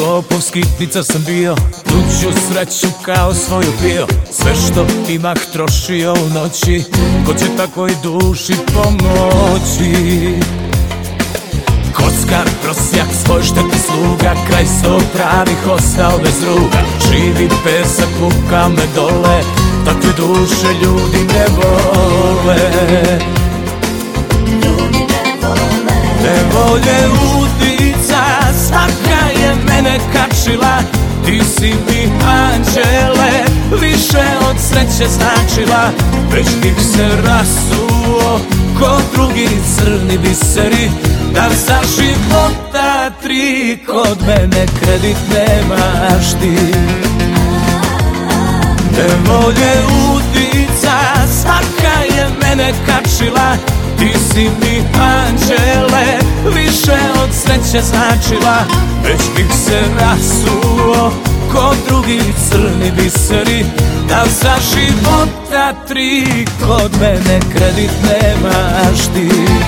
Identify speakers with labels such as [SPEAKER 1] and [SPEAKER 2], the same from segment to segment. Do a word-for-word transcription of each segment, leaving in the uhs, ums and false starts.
[SPEAKER 1] lopov, skitnica sam bio, tuđu sreću kao svoju pio. Sve što imah trošio u noći, ko će takvoj duši pomoći? Kockar, prosjak, svoj štetni sluga, kraj svog pravih ostao bez druga. Živi pesak, kuka me dole, takve duše ljudi ne vole. Ne volje udica, svaka je mene kačila. Ti si mi anđele, više od sreće značila. Već bih se rasuo ko drugi crni biseri, da za života tri kod mene kredit nemaš ti. Nevolje udica, svaka je mene kačila. Ti si mi anđele, više od sreće značila. Već bih se rasuo ko drugi crni biseri, da za života tri kod mene kredit nemaš ti.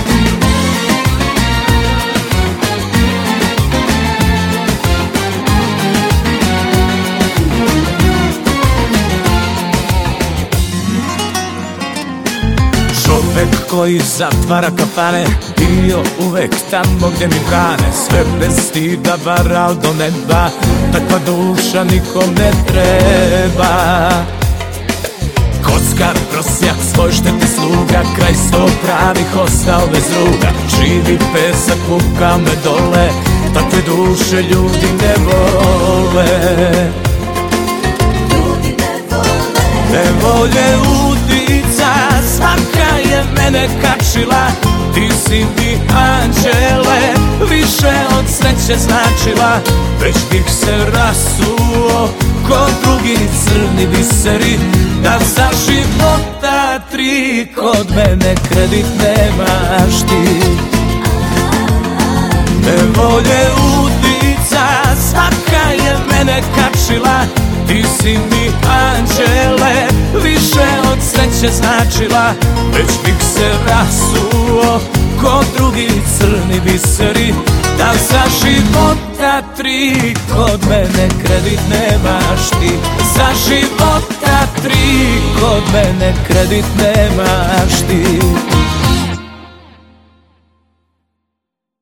[SPEAKER 1] Čovek koji zatvara kafane, bio uvek tamo gdje mi brane. Sve bez stida varal do neba, takva duša nikom ne treba. Kockar, prosjak, svoj štetni sluga, kraj sto pravih ostao bez druga. Živi pesak, kuka me dole, takve duše ljudi ne vole. Ne volje udica, svaka je mene kačila. Ti si mi anđele, više od sreće značila. Već bih se rasuo ko drugi crni biseri, da za života tri kod mene kredit nemaš ti. Nevolje udica, svaka je mene kačila. Ti si mi anđele, više od sreće značila. Već bih se rasuo ko drugi crni biseri, da za života tri kod mene kredit nemaš ti. Za života tri kod mene kredit nemaš ti.